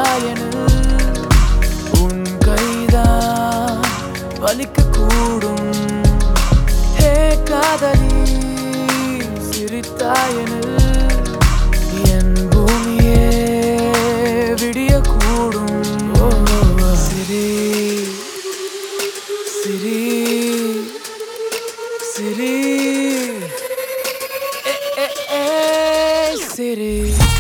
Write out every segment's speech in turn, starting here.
சிரித்தாயனில் உன் கைதான் வலிக்க கூடும். ஹே காதலி சிரித்தாயனில் என் பூமியே விடியக்கூடும். சிரி சிரி சிரி சிரி.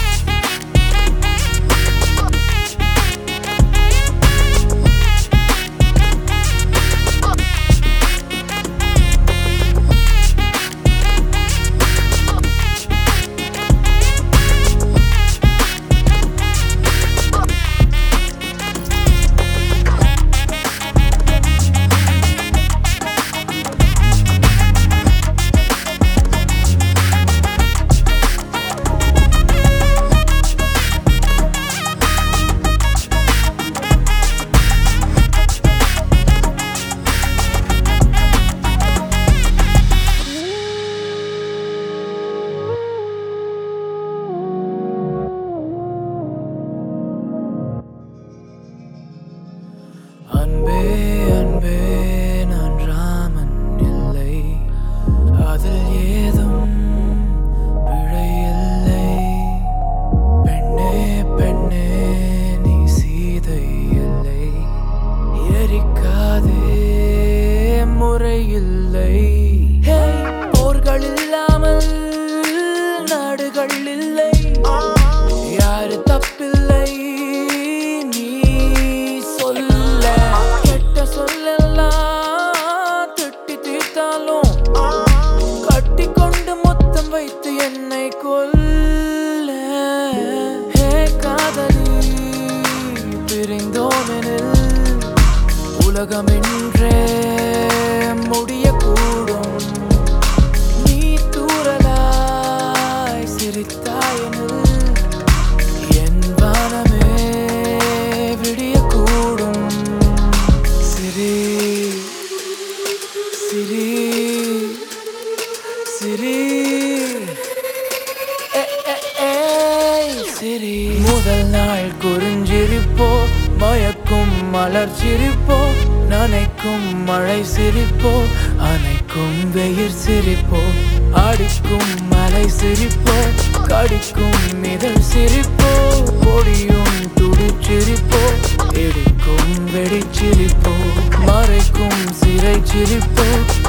அன்பே அன்பே நான் ராமன் இல்லை, அதில் ஏதும் பிழை இல்லை. பெண்ணே பெண்ணே நீ சீதை இல்லை, எரிக்காதே முறையில்லை. போர்கள் இல்லாமல் நாடுகள் இல்லை, யாரு தப்பில்லை நீ சொல்ல. கெட்ட சொல்லெல்லாம் திட்டி தீர்த்தாலும் கட்டிக்கொண்டு முத்தம் வைத்து என்னை கொல்ல. ஹே காதலி பிரிந்தோமெனில் உலகம் என்றே முடியக்கூடும். நீ தூரலாய் சிரித்தாயனில் என் வானமே விடியக்கூடும். சிரி சிரி சிரி சிரி. முதல் நாள் குறிஞ்சிரிப்போ, மயக்கும் மலர் சிரிப்போ, நனைக்கும் மழை சிரிப்போ, அணைக்கும் வெயிர் சிரிப்போ, அடிக்கும் மலை சிரிப்போ, கடிக்கும் இதழ் சிரிப்போ, பொடியும் துடிச்சிரிப்போ, இடிக்கும் வெடிச்சிரிப்போ, மறைக்கும் சிறை சிரிப்போ,